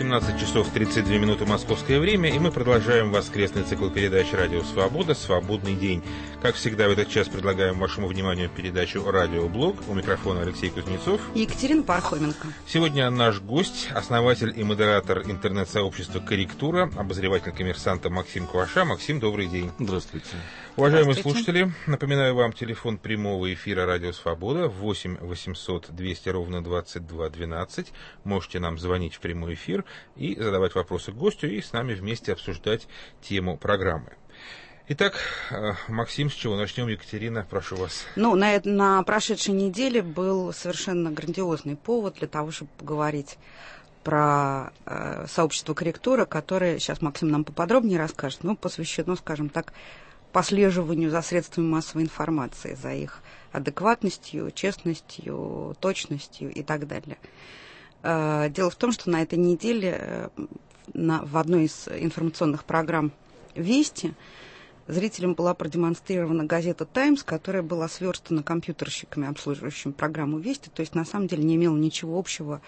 17 часов 32 минуты московское время, и мы продолжаем воскресный цикл передач «Радио Свобода. Свободный день». Как всегда, в этот час предлагаем вашему вниманию передачу «Радиоблог». У микрофона Алексей Кузнецов и Екатерина Пархоменко. Сегодня наш гость, основатель и модератор интернет-сообщества «Корректура», обозреватель «Коммерсанта» Максим Кваша. Максим, добрый день. Здравствуйте. Уважаемые слушатели, напоминаю вам телефон прямого эфира «Радио Свобода» 8 800 200 ровно 22 12. Можете нам звонить в прямой эфир и задавать вопросы гостю, и с нами вместе обсуждать тему программы. Итак, Максим, с чего начнем? Екатерина, прошу вас. На прошедшей неделе был совершенно грандиозный повод для того, чтобы поговорить про сообщество «Корректура», которое сейчас Максим нам поподробнее расскажет, посвящено, скажем так, послеживанию за средствами массовой информации, за их адекватностью, честностью, точностью и так далее. Дело в том, что на этой неделе в одной из информационных программ «Вести» зрителям была продемонстрирована газета «Таймс», которая была сверстана компьютерщиками, обслуживающими программу «Вести», то есть на самом деле не имела ничего общего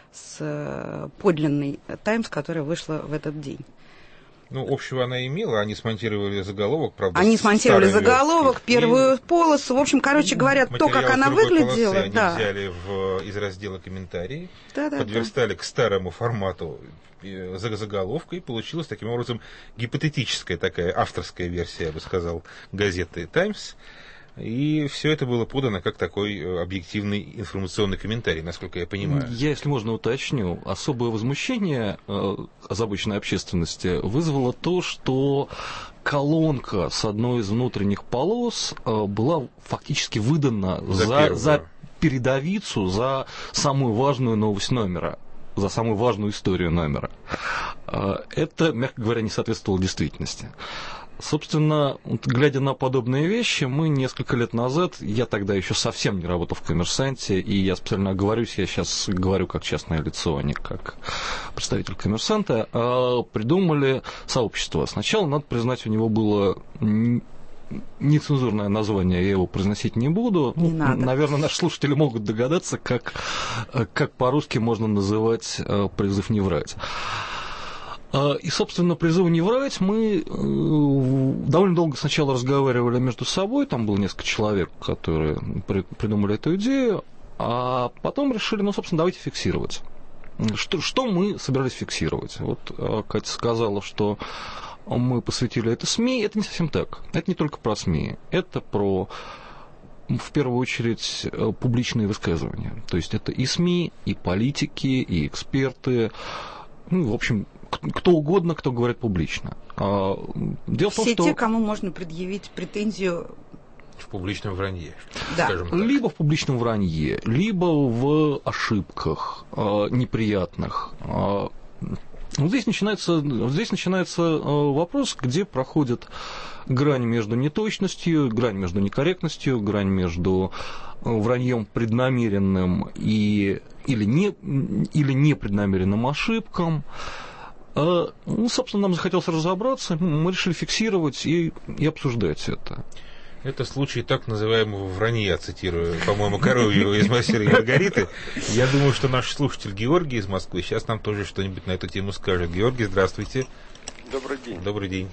с подлинной «Таймс», которая вышла в этот день. Общего она имела, они смонтировали заголовок, правда. Они смонтировали заголовок, первую полосу. В общем, говоря, то, как она выглядела. Они взяли из раздела комментарии, подверстали к старому формату заголовка, и получилась таким образом гипотетическая такая авторская версия, я бы сказал, газеты «Таймс». И все это было подано как такой объективный информационный комментарий, насколько я понимаю. Я, если можно, уточню. Особое возмущение озабоченной общественности вызвало то, что колонка с одной из внутренних полос была фактически выдана за передовицу, за самую важную новость номера, за самую важную историю номера. Это, мягко говоря, не соответствовало действительности. Собственно, глядя на подобные вещи, мы несколько лет назад, я тогда еще совсем не работал в «Коммерсанте», и я специально оговорюсь, я сейчас говорю как частное лицо, а не как представитель «Коммерсанта», придумали сообщество. Сначала, надо признать, у него было нецензурное название, я его произносить не буду. Не надо. Наверное, наши слушатели могут догадаться, как по-русски можно называть призыв не врать. И, собственно, призыву не врать мы довольно долго сначала разговаривали между собой, там было несколько человек, которые придумали эту идею, а потом решили, собственно, давайте фиксировать. Что мы собирались фиксировать? Вот Катя сказала, что мы посвятили это СМИ. Это не совсем так. Это не только про СМИ. Это про, в первую очередь, публичные высказывания. То есть это и СМИ, и политики, и эксперты. В общем, кто угодно, кто говорит публично. Дело в том, что те, кому можно предъявить претензию в публичном вранье, да. Скажем так. Либо в публичном вранье, либо в ошибках неприятных. Здесь начинается вопрос, где проходит грань между неточностью, грань между некорректностью, грань между враньем преднамеренным или непреднамеренным ошибкам. Собственно, нам захотелось разобраться, мы решили фиксировать и обсуждать это. Это случай так называемого вранья, цитирую, по-моему, Коровьева из «Мастера и Маргариты». Я думаю, что наш слушатель Георгий из Москвы сейчас нам тоже что-нибудь на эту тему скажет. Георгий, здравствуйте. Добрый день. Добрый день.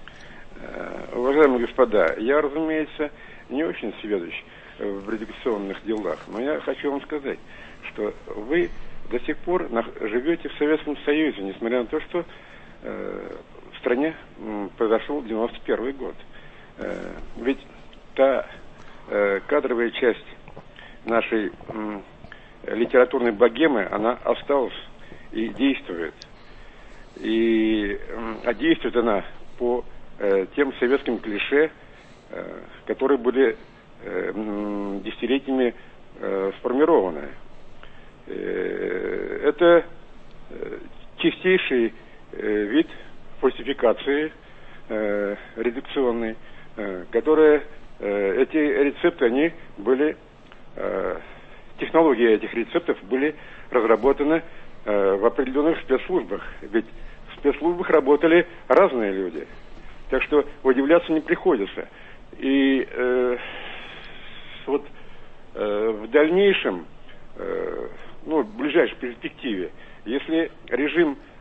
Уважаемые господа, я, разумеется, не очень сведущ в редакционных делах, но я хочу вам сказать, что вы до сих пор живете в Советском Союзе, несмотря на то, что в стране произошел 91 год. Ведь та кадровая часть нашей литературной богемы, она осталась и действует. А действует она по тем советским клише, которые были десятилетиями сформированы. Это чистейший вид фальсификации редакционной, которые эти рецепты, они были, технологии этих рецептов были разработаны в определенных спецслужбах. Ведь в спецслужбах работали разные люди. Так что удивляться не приходится. И в дальнейшем, в ближайшей перспективе, если режим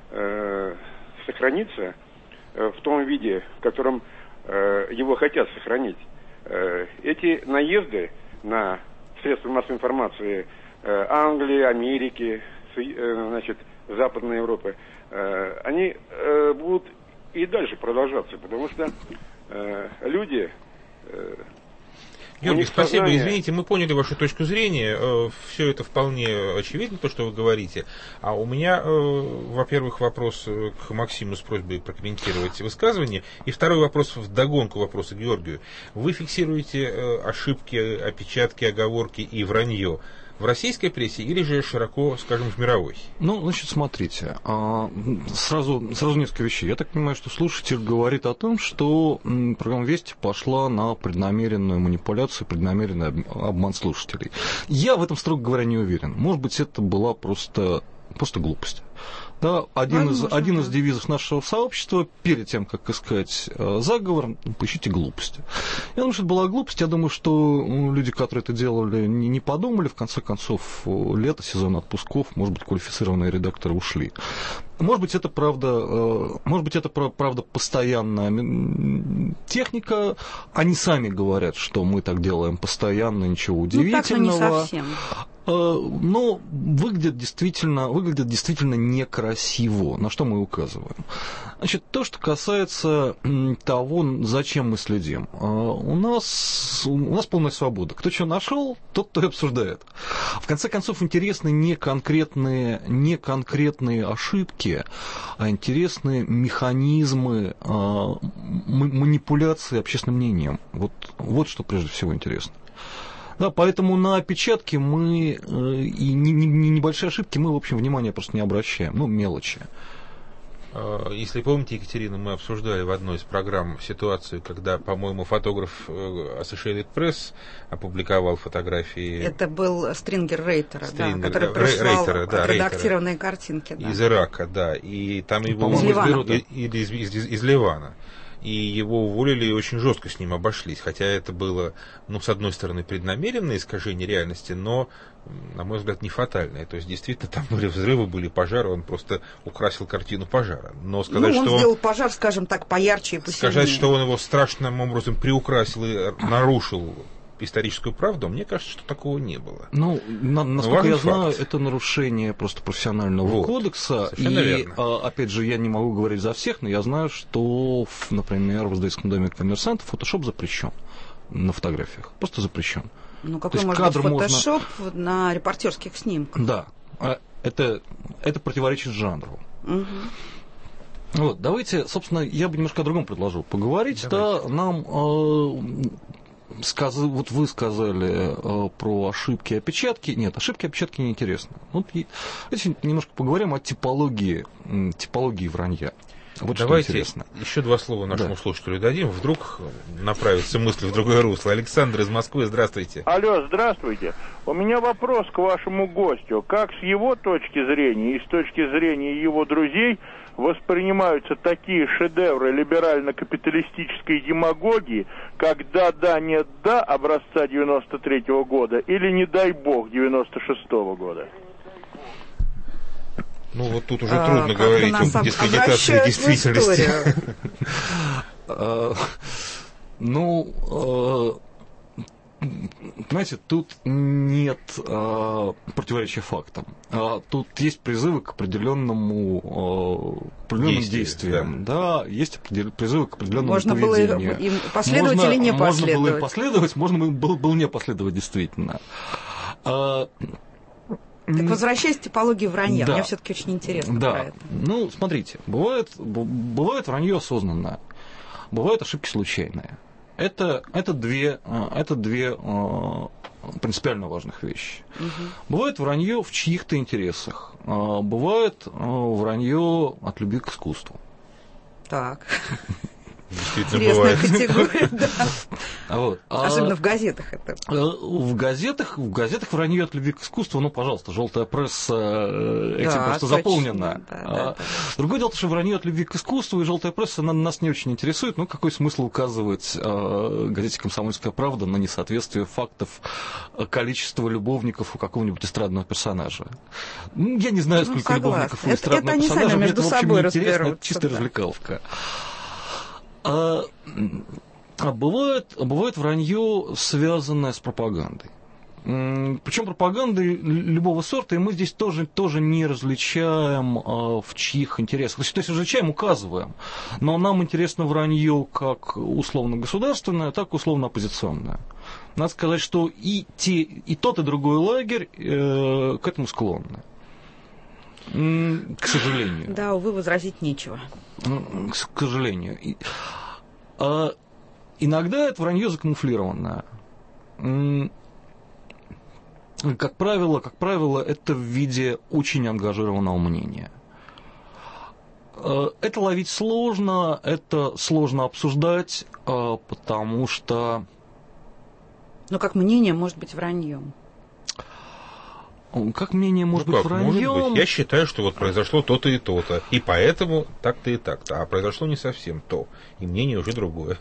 сохранится в том виде, в котором его хотят сохранить. Эти наезды на средства массовой информации Англии, Америки, значит, Западной Европы, они будут и дальше продолжаться, потому что люди... Георгий, спасибо, извините, мы поняли вашу точку зрения, все это вполне очевидно, то, что вы говорите. А у меня, во-первых, вопрос к Максиму с просьбой прокомментировать высказывание, и второй вопрос вдогонку вопроса Георгию. Вы фиксируете ошибки, опечатки, оговорки и вранье в российской прессе или же широко, скажем, в мировой? Ну, значит, смотрите, сразу несколько вещей. Я так понимаю, что слушатель говорит о том, что программа «Вести» пошла на преднамеренную манипуляцию, преднамеренный обман слушателей. Я в этом, строго говоря, не уверен. Может быть, это была просто глупость. Да, один из девизов нашего сообщества, перед тем, как искать заговор, поищите глупости. Я думаю, что это была глупость. Я думаю, что люди, которые это делали, не подумали. В конце концов, лето, сезон отпусков, может быть, квалифицированные редакторы ушли. Может быть, это правда постоянная техника. Они сами говорят, что мы так делаем постоянно, ничего удивительного. Ну, так, но не совсем. Но выглядит действительно некрасиво. На что мы указываем? Значит, то, что касается того, зачем мы следим. У нас полная свобода. Кто что нашел, тот то и обсуждает. В конце концов, интересны не конкретные ошибки, а интересные механизмы манипуляции общественным мнением. Вот что прежде всего интересно. Да, поэтому на опечатки мы и небольшие ошибки мы, в общем, внимания просто не обращаем. Ну, мелочи. Если помните, Екатерина, мы обсуждали в одной из программ ситуацию, когда, по-моему, фотограф Associated Press опубликовал фотографии... Это был Стрингер Рейтера, который прислал редактированные картинки. Да. Из Ирака, да. И там его... Из Ливана. И его уволили и очень жестко с ним обошлись. Хотя это было, с одной стороны, преднамеренное искажение реальности, но, на мой взгляд, не фатальное. То есть, действительно, там были взрывы, были пожары, он просто украсил картину пожара. Но сказать, он сделал пожар, скажем так, поярче и посильнее. Сказать, что он его страшным образом приукрасил и нарушил историческую правду, мне кажется, что такого не было. Насколько я знаю, это нарушение просто профессионального кодекса. И, опять же, я не могу говорить за всех, но я знаю, что, например, в издательском доме «Коммерсант» фотошоп запрещен на фотографиях. Просто запрещен. Какой может быть фотошоп на репортерских снимках? Да. Это противоречит жанру. Угу. Давайте, собственно, я бы немножко о другом предложил поговорить. Давайте. Да, нам... вы сказали про ошибки и опечатки. Нет, ошибки и опечатки неинтересны. Давайте немножко поговорим о типологии вранья. Давайте еще два слова нашему слушателю дадим. Вдруг направится мысль в другое русло. Александр из Москвы, здравствуйте. Алло, здравствуйте. У меня вопрос к вашему гостю. Как с его точки зрения и с точки зрения его друзей воспринимаются такие шедевры либерально-капиталистической демагогии, как «да, нет, да» образца 93-го года или «не дай бог» 96-го года? Тут уже трудно говорить о дискредитации действительности. Знаете, тут нет противоречия фактам. Тут есть призывы к определенным действиям. Да, есть призывы к определенному поведению. Можно было им последовать или не последовать? Можно было им последовать, можно было не последовать, действительно. Так возвращаясь к типологии вранья, мне все-таки очень интересно про это. Смотрите, бывает вранье осознанное, бывают ошибки случайные. Это две принципиально важных вещи. Угу. Бывает вранье в чьих-то интересах, бывает вранье от любви к искусству. Так. Интересная категория, да. Вот. Особенно в газетах это. В газетах вранье от любви к искусству, ну, пожалуйста, желтая пресса этим Да, просто точно, заполнена. да. Другое дело, что вранье от любви к искусству и желтая пресса нас не очень интересует. Ну, какой смысл указывать газете «Комсомольская правда» на несоответствие фактов количества любовников у какого-нибудь эстрадного персонажа? Я не знаю, сколько любовников у эстрадного это персонажа. Они сами Мне между это, в общем, собой не интересно, это разберутся, чистая да. развлекаловка. Бывает вранье, связанное с пропагандой. Причем пропагандой любого сорта, и мы здесь тоже не различаем, в чьих интересах. То есть различаем, указываем. Но нам интересно вранье как условно-государственное, так и условно-оппозиционное. Надо сказать, что и тот, и другой лагерь к этому склонны. К сожалению. Да, увы, возразить нечего. К сожалению. Иногда это вранье закамуфлированное. Как правило, это в виде очень ангажированного мнения. Это ловить сложно, это сложно обсуждать, потому что... Но как мнение может быть враньем? Как мнение может быть враньем? Может быть. Я считаю, что вот произошло то-то и то-то, и поэтому так-то и так-то. А произошло не совсем то, и мнение уже другое.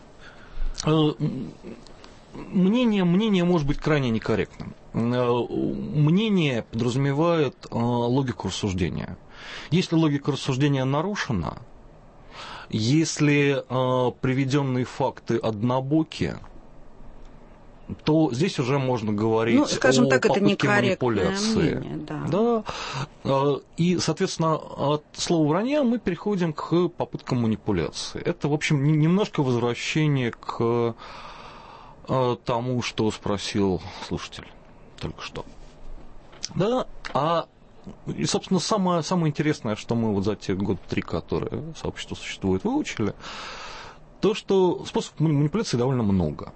Мнение может быть крайне некорректным. Мнение подразумевает логику рассуждения. Если логика рассуждения нарушена, если приведенные факты однобокие, то здесь уже можно говорить скажем так, о это попытке манипуляции. Мнение, да. И, соответственно, от слова вранья мы переходим к попыткам манипуляции. Это, в общем, немножко возвращение к тому, что спросил слушатель только что. Да, и, собственно, самое интересное, что мы вот за те года 3, которые сообщество существует, выучили, то, что способов манипуляции довольно много.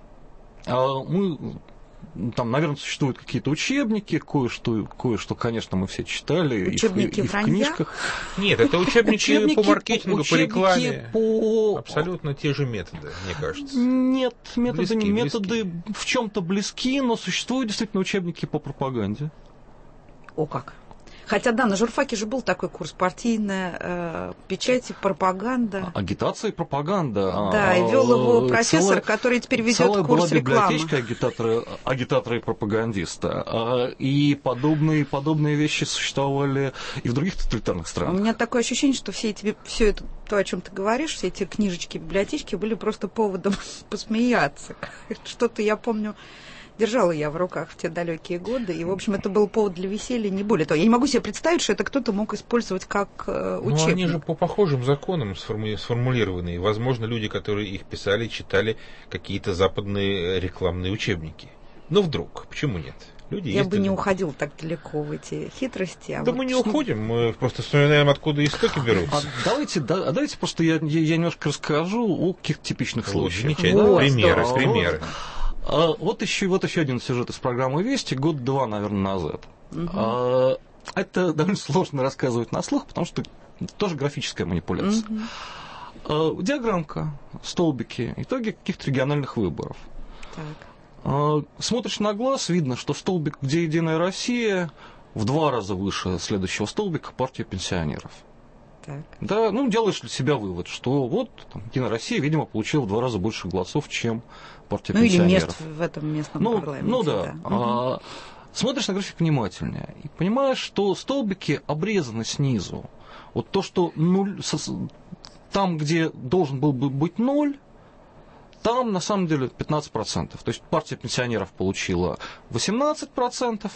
Там, наверное, существуют какие-то учебники, кое-что, конечно, мы все читали. Учебники и в книжках. Нет, это учебники по маркетингу, по рекламе. По... Абсолютно те же методы, мне кажется. Нет, методы близки. В чем-то близки, но существуют действительно учебники по пропаганде. О как! Хотя, да, на журфаке же был такой курс партийная печать и пропаганда. Агитация и пропаганда. Да, и вел его профессор, который теперь ведет курс рекламы. Целая была агитатора и пропагандиста. И подобные вещи существовали и в других тоталитарных странах. У меня такое ощущение, что все это, то, о чем ты говоришь, все эти книжечки, библиотечки были просто поводом посмеяться. Что-то я помню. Держала я в руках в те далекие годы, и, в общем, это был повод для веселья, не более того. Я не могу себе представить, что это кто-то мог использовать как учебник. Ну, они же по похожим законам сформулированы, и, возможно, люди, которые их писали, читали какие-то западные рекламные учебники. Но вдруг, почему нет? Я бы не уходила так далеко в эти хитрости. Да мы не уходим, мы просто вспоминаем, откуда истоки берутся. Давайте просто я немножко расскажу о каких-то типичных случаях. Замечательно. Примеры. Вот еще один сюжет из программы «Вести» год-два, наверное, назад. Это довольно сложно рассказывать на слух, потому что это тоже графическая манипуляция. Диаграммка, столбики, итоги каких-то региональных выборов. Так. Смотришь на глаз, видно, что столбик, где «Единая Россия», в 2 раза выше следующего столбика партия пенсионеров. Так. Да, делаешь для себя вывод, что вот «Единая Россия», видимо, получила в 2 раза больше голосов, чем партия пенсионеров. Или мест в этом местном парламенте. Да. Смотришь на график внимательнее и понимаешь, что столбики обрезаны снизу. Вот то, что там, где должен был бы быть 0, там на самом деле 15%. То есть партия пенсионеров получила 18%.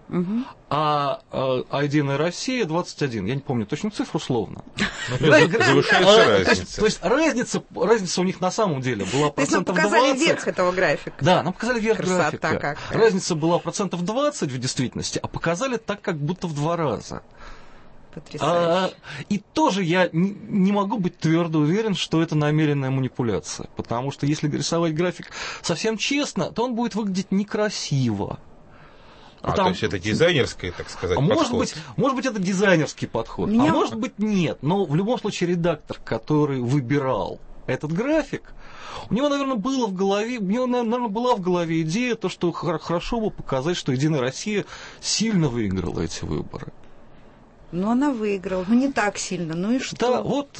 А «Единая Россия» 21. Я не помню точную цифру, условно. Завышается разница. То есть разница у них на самом деле была процентов 20. То есть нам показали верх этого графика. Да, нам показали верх графика. Какая. Разница была процентов 20 в действительности, а показали так, как будто в 2 раза. Потрясающе. И тоже я не могу быть твердо уверен, что это намеренная манипуляция. Потому что если рисовать график совсем честно, то он будет выглядеть некрасиво. То есть это дизайнерский, так сказать, подход. Может быть, это дизайнерский подход, может быть, нет. Но в любом случае редактор, который выбирал этот график, у него, наверное, была в голове идея, то, что хорошо бы показать, что «Единая Россия» сильно выиграла эти выборы. Но она выиграла, но не так сильно, ну и что? Да, вот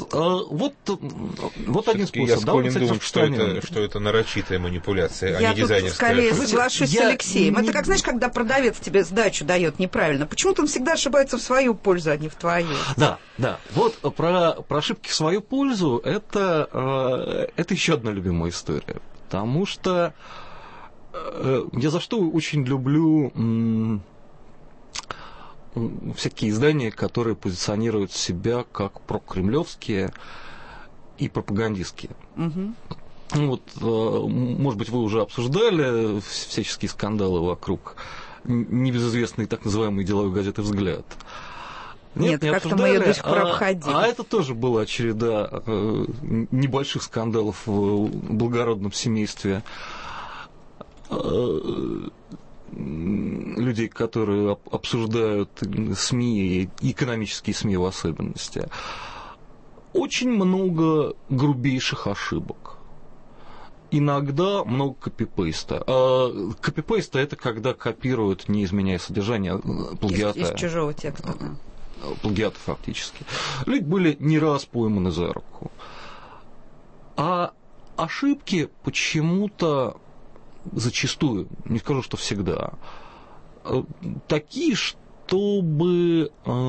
один способ. Я склонен думать, что это нарочитая манипуляция, а не дизайнерская. Я тут скорее соглашусь с Алексеем. Это как, знаешь, когда продавец тебе сдачу дает неправильно. Почему-то он всегда ошибается в свою пользу, а не в твою. Да. Вот про ошибки в свою пользу это еще одна любимая история. Потому что я за что очень люблю всякие издания, которые позиционируют себя как прокремлевские и пропагандистские. Угу. Вот, может быть, вы уже обсуждали всяческие скандалы вокруг небезызвестной так называемой деловой газеты «Взгляд». Нет, как-то мы ее до сих пор обходили. А это тоже была череда небольших скандалов в благородном семействе людей, которые обсуждают СМИ, и экономические СМИ в особенности, очень много грубейших ошибок. Иногда много копипейста. Копипейста — это когда копируют, не изменяя содержание, плагиата. Из чужого текста, да. Плагиата фактически. Люди были не раз пойманы за руку. А ошибки почему-то зачастую, не скажу, что всегда, такие, чтобы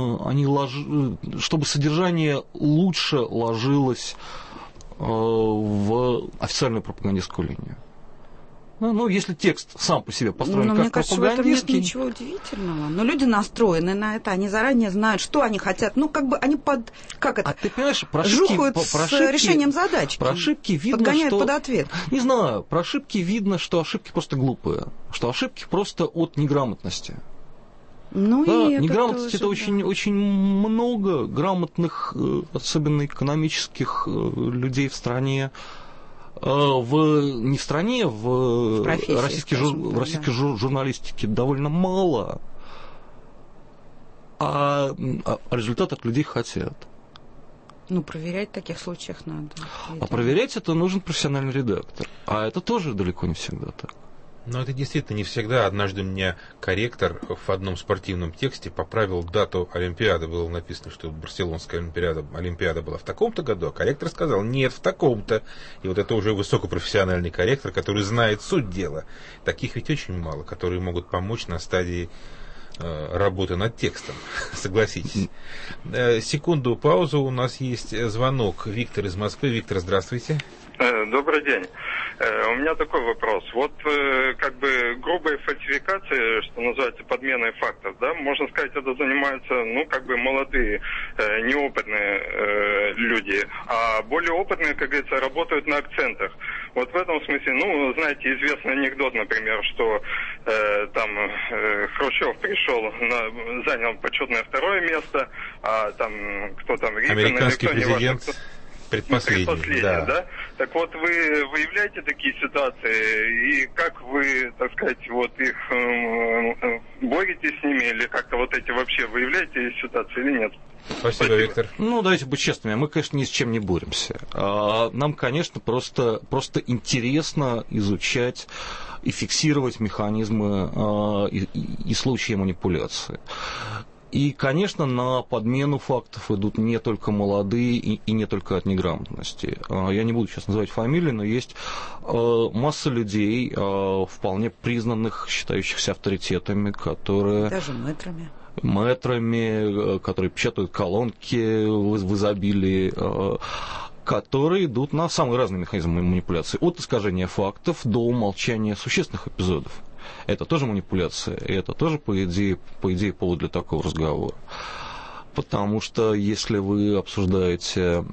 содержание лучше ложилось в официальную пропагандистскую линию. Ну, если текст сам по себе построен как мне кажется, в этом нет пропагандистский... ничего удивительного. Но люди настроены на это, они заранее знают, что они хотят. Ну, как бы они А ты понимаешь, жухают с решением задачки. Про ошибки видно, подгоняют что... под ответ. Не знаю, про ошибки видно, что ошибки просто глупые. Что ошибки просто от неграмотности. Ну, да, и неграмотности это тоже, очень, очень много грамотных, особенно экономических людей в стране. Не в стране, в российской журналистике довольно мало, а результат от людей хотят. Ну, проверять в таких случаях надо. А проверять это нужен профессиональный редактор. А это тоже далеко не всегда так. Но это действительно не всегда. Однажды мне корректор в одном спортивном тексте поправил дату Олимпиады. Было написано, что Барселонская Олимпиада была в таком-то году, а корректор сказал, нет, в таком-то. И вот это уже высокопрофессиональный корректор, который знает суть дела. Таких ведь очень мало, которые могут помочь на стадии работы над текстом, согласитесь. Секунду, паузу, у нас есть звонок. Виктор из Москвы. Виктор, здравствуйте. Добрый день. У меня такой вопрос. Вот как бы грубой фальсификацией, что называется, подменой фактов, да, можно сказать, это занимаются, ну, как бы молодые, неопытные люди, а более опытные, как говорится, работают на акцентах. Вот в этом смысле, ну, знаете, известный анекдот, например, что там Хрущев пришел, занял почетное второе место, а там кто там, американский президент. Предпоследний, да. Так вот, вы выявляете такие ситуации, и как вы, так сказать, вот их боретесь с ними, или как-то вот эти вообще выявляете ситуации или нет? Спасибо, Виктор. Ну, давайте быть честными, мы, конечно, ни с чем не боремся. Нам, конечно, просто интересно изучать и фиксировать механизмы и случаи манипуляции. И, конечно, на подмену фактов идут не только молодые и не только от неграмотности. Я не буду сейчас называть фамилии, но есть масса людей, вполне признанных, считающихся авторитетами, которые... Даже мэтрами. Которые печатают колонки в изобилии, которые идут на самые разные механизмы манипуляции. От искажения фактов до умолчания существенных эпизодов. Это тоже манипуляция, и это тоже, по идее, повод для такого разговора. Потому что если вы обсуждаете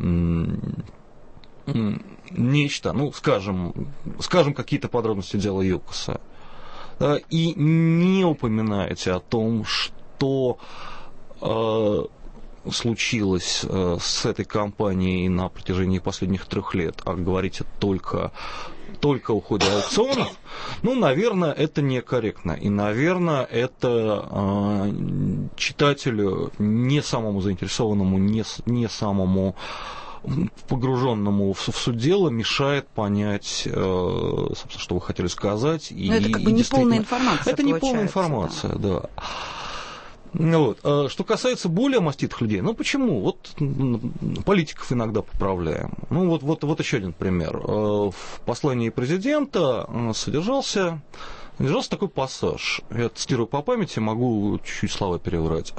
нечто, ну, скажем, какие-то подробности дела ЮКОСа, да, и не упоминаете о том, что случилось с этой компанией на протяжении последних 3 лет, а говорите только о ходе аукционов, ну, наверное, это некорректно. И, наверное, это читателю, не самому заинтересованному, не самому погруженному в суть дела мешает понять, собственно, что вы хотели сказать. Но это как бы не полная информация. Это не полная информация, да. Вот. Что касается более маститых людей, ну почему? Вот политиков иногда поправляем. Ну вот еще один пример. В послании президента содержался такой пассаж. Я цитирую по памяти, могу чуть-чуть слова переврать.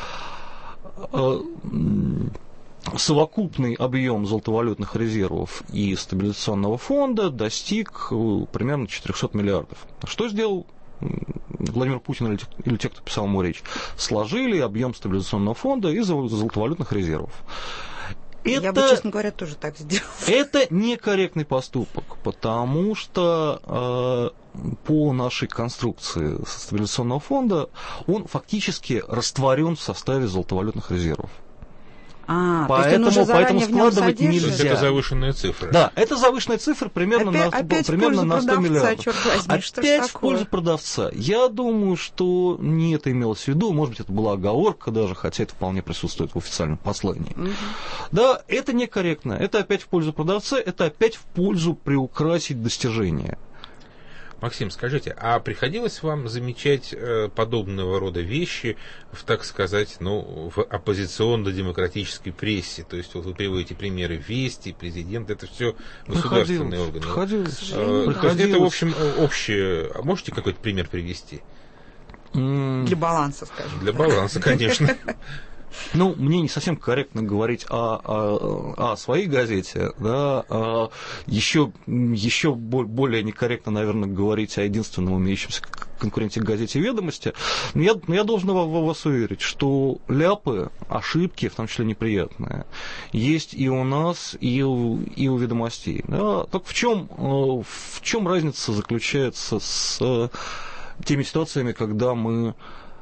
Совокупный объем золотовалютных резервов и стабилизационного фонда достиг примерно 400 миллиардов. Что сделал Владимир Путин или те, кто писал ему речь? Сложили объем стабилизационного фонда из золотовалютных резервов. Я бы, честно говоря, тоже так сделал. Это некорректный поступок, потому что по нашей конструкции стабилизационного фонда он фактически растворен в составе золотовалютных резервов. Поэтому складывать нельзя. Это завышенная цифра. Да, это завышенная цифра примерно на 100 миллиардов. Опять в пользу продавца. Я думаю, что не это имелось в виду. Может быть, это была оговорка даже, хотя это вполне присутствует в официальном послании. Да, это некорректно. Это опять в пользу продавца, это опять в пользу приукрасить достижения. Максим, скажите, а приходилось вам замечать подобного рода вещи в, так сказать, в оппозиционно-демократической прессе? То есть вот вы приводите примеры Вести, Президент, это все государственные органы. Приходилось. Это, в общем, общее. А можете какой-то пример привести? Для баланса, скажем. Для баланса, конечно. Ну, мне не совсем корректно говорить о своей газете, да, еще более некорректно, наверное, говорить о единственном имеющемся конкуренте газете «Ведомости». Но я должен вас уверить, что ляпы, ошибки, в том числе неприятные, есть и у нас, и у «Ведомостей». Да. Так в чем разница заключается с теми ситуациями, когда мы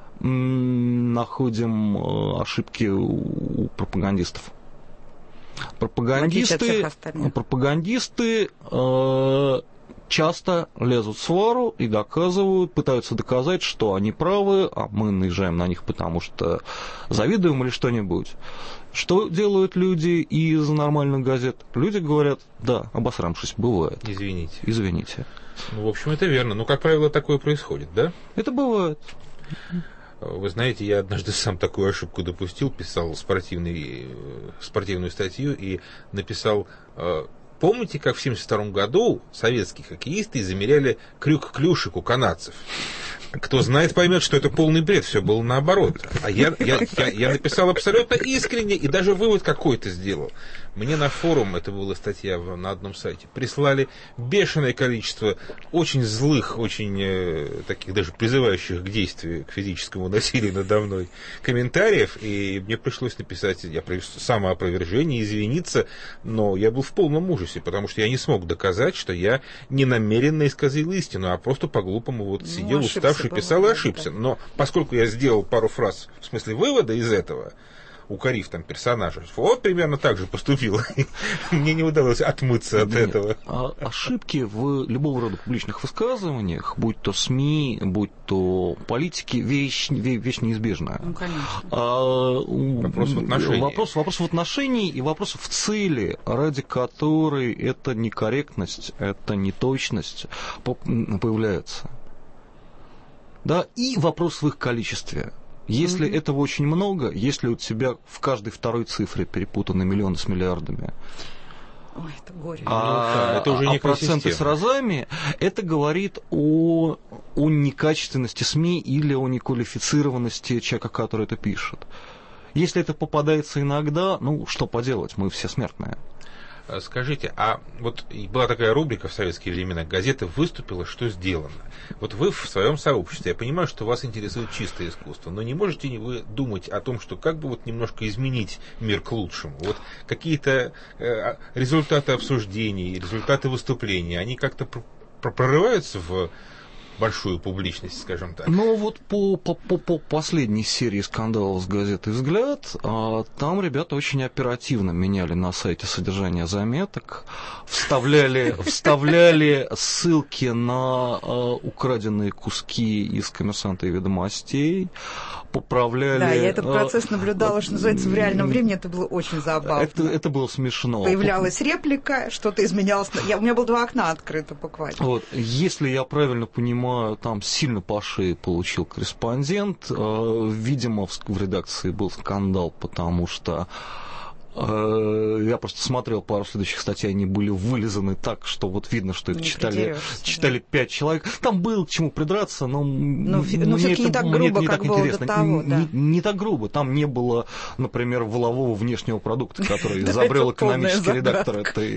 находим ошибки у пропагандистов? Пропагандисты часто лезут в свару и пытаются доказать, что они правы, а мы наезжаем на них, потому что завидуем или что-нибудь. Что делают люди из нормальных газет? Люди говорят: да, обосрамшись, бывает. Извините. Ну, в общем, это верно. Ну, как правило, такое происходит, да? Это бывает. Вы знаете, я однажды сам такую ошибку допустил, писал спортивную статью и написал: помните, как в 1972 году советские хоккеисты замеряли крюк клюшек у канадцев? Кто знает, поймет, что это полный бред, все было наоборот. А я написал абсолютно искренне и даже вывод какой-то сделал. Мне на форум, это была статья на одном сайте, прислали бешеное количество очень злых, очень таких даже призывающих к действию, к физическому насилию надо мной комментариев, и мне пришлось написать самоопровержение, извиниться, но я был в полном ужасе, потому что я не смог доказать, что я не намеренно исказил истину, а просто по-глупому сидел уставший, писал и ошибся. Да. Но поскольку я сделал пару фраз, в смысле вывода из этого, укорив там персонажа, вот примерно так же поступил. Мне не удалось отмыться от этого. Ошибки в любого рода публичных высказываниях, будь то СМИ, будь то политики, вещь неизбежная. Ну, конечно. Вопрос в отношении. Вопрос в отношении и вопрос в цели, ради которой эта некорректность, эта неточность появляется. Да, и вопрос в их количестве. Если этого очень много, если у тебя в каждой второй цифре перепутаны миллионы с миллиардами, ой, это горе. Это уже проценты с разами, это говорит о некачественности СМИ или о неквалифицированности человека, который это пишет. Если это попадается иногда, что поделать, мы все смертные. Скажите, а вот была такая рубрика в советские времена, газета выступила, что сделано. Вот вы в своем сообществе, я понимаю, что вас интересует чистое искусство, но не можете ли вы думать о том, что как бы немножко изменить мир к лучшему? Вот какие-то результаты обсуждений, результаты выступлений, они как-то прорываются в большую публичность, скажем так. Ну вот по последней серии скандалов с газетой «Взгляд», там ребята очень оперативно меняли на сайте содержание заметок, вставляли ссылки на украденные куски из «Коммерсанта» и «Ведомостей», поправляли... Да, я этот процесс наблюдала, что называется, в реальном времени, это было очень забавно. Это было смешно. Появлялась реплика, что-то изменялось. У меня было 2 окна открыто буквально. Вот. Если я правильно понимаю, там сильно по шее получил корреспондент. Видимо, в редакции был скандал, потому что я просто смотрел пару следующих статей, они были вылизаны так, что вот видно, что это читали 5 человек. Там было к чему придраться, но все-таки не так грубо, как было до того. Не так грубо. Там не было, например, волового внешнего продукта, который изобрел экономический редактор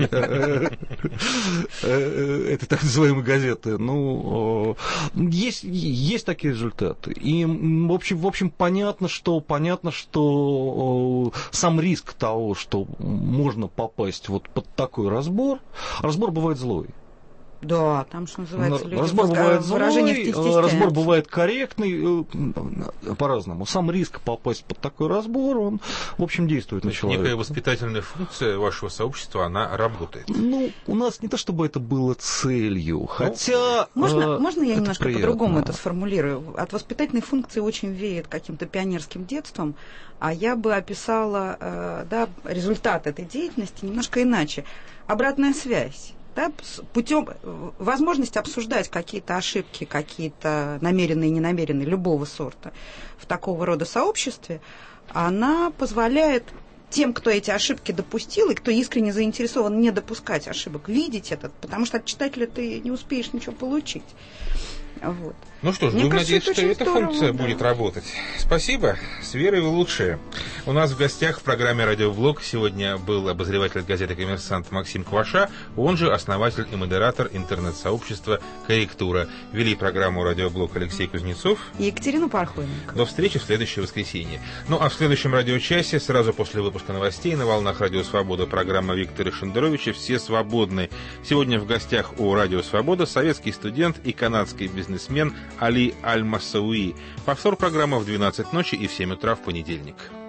этой так называемой газеты. Ну, есть такие результаты. И, в общем, понятно, что сам риск того, что можно попасть вот под такой разбор бывает злой. Да, там, что называется, люди разбор бывает злой, разбор бывает корректный, по-разному. Сам риск попасть под такой разбор, он, в общем, действует на человека. Некая воспитательная функция вашего сообщества, она работает. Ну, у нас не то, чтобы это было целью, хотя... Можно я немножко по-другому это сформулирую? От воспитательной функции очень веет каким-то пионерским детством, а я бы описала результат этой деятельности немножко иначе. Обратная связь. Да, путем возможность обсуждать какие-то ошибки, какие-то намеренные и ненамеренные любого сорта в такого рода сообществе, она позволяет тем, кто эти ошибки допустил, и кто искренне заинтересован не допускать ошибок, видеть это, потому что от читателя ты не успеешь ничего получить. Вот. Ну что ж, будем надеяться, что эта функция будет работать. Спасибо. С верой в лучшее. У нас в гостях в программе «Радиоблог» сегодня был обозреватель газеты «Коммерсант» Максим Кваша, он же основатель и модератор интернет-сообщества «Корректура». Вели программу «Радиоблог» Алексей Кузнецов и Екатерина Пархоменко. До встречи в следующее воскресенье. Ну а в следующем радиочасе, сразу после выпуска новостей, на волнах «Радио Свобода» программа Виктора Шендеровича «Все свободны». Сегодня в гостях у «Радио Свобода» советский студент и канадский бизнесмен Али Аль-Масауи. Повтор программы в 12 ночи и в 7 утра в понедельник.